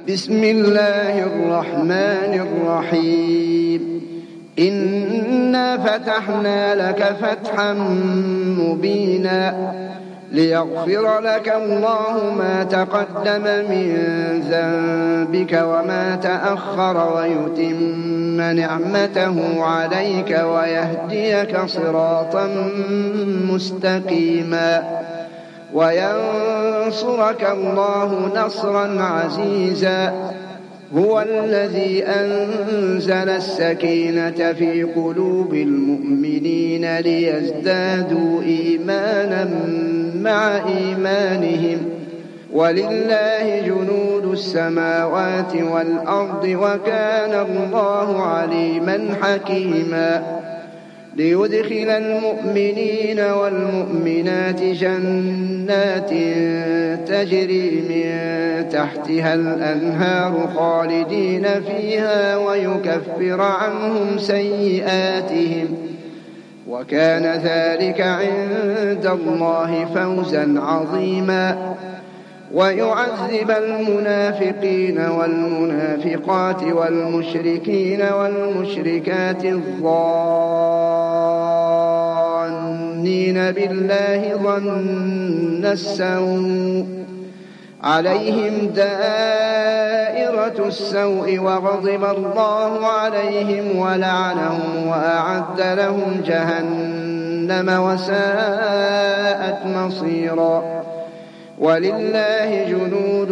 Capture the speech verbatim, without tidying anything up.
بسم الله الرحمن الرحيم إنا فتحنا لك فتحا مبينا ليغفر لك الله ما تقدم من ذنبك وما تأخر ويتم نعمته عليك ويهديك صراطا مستقيما وينصرك الله نصرا عزيزا هو الذي أنزل السكينة في قلوب المؤمنين ليزدادوا إيمانا مع إيمانهم ولله جنود السماوات والأرض وكان الله عليما حكيما ليدخل المؤمنين والمؤمنات جنات تجري من تحتها الأنهار خالدين فيها ويكفر عنهم سيئاتهم وكان ذلك عند الله فوزا عظيما ويعذب المنافقين والمنافقات والمشركين والمشركات الظانين بالله ظن السوء عليهم دائرة السوء وغضب الله عليهم ولعنهم وأعد لهم جهنم وساءت مصيرا ولله جنود